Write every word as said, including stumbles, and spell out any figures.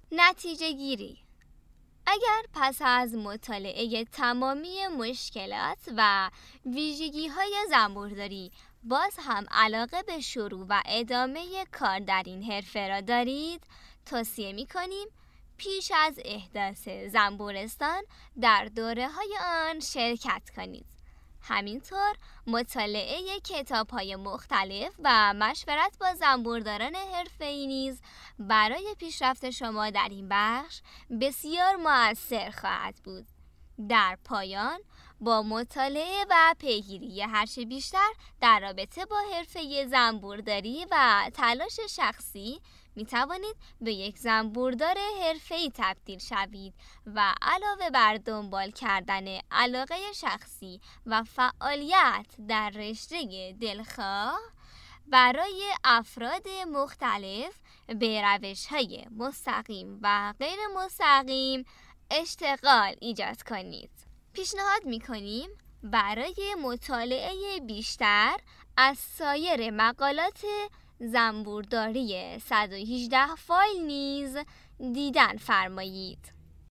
نتیجه گیری. اگر پس از مطالعه تمامی مشکلات و ویژگی‌های زنبورداری باز هم علاقه به شروع و ادامه کار در این حرفه را دارید، توصیه می‌کنیم پیش از احداث زنبورستان در دوره‌های آن شرکت کنید. همینطور مطالعه کتاب‌های مختلف و مشورت با زنبورداران حرفه‌ای نیز برای پیشرفت شما در این بخش بسیار مؤثر خواهد بود. در پایان با مطالعه و پیگیری هرچه بیشتر در رابطه با حرفه زنبورداری و تلاش شخصی می توانید به یک زنبوردار حرفه‌ای تبدیل شوید و علاوه بر دنبال کردن علاقه شخصی و فعالیت در رشته دلخواه، برای افراد مختلف به روش‌های مستقیم و غیر مستقیم اشتغال ایجاد کنید. پیشنهاد می‌کنیم برای مطالعه بیشتر از سایر مقالات زنبورداری صد و هجده فایل نیز دیدن فرمایید.